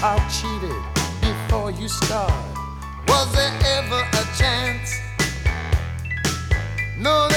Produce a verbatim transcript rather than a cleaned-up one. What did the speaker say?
are cheated before you start. Was there ever a chance? No.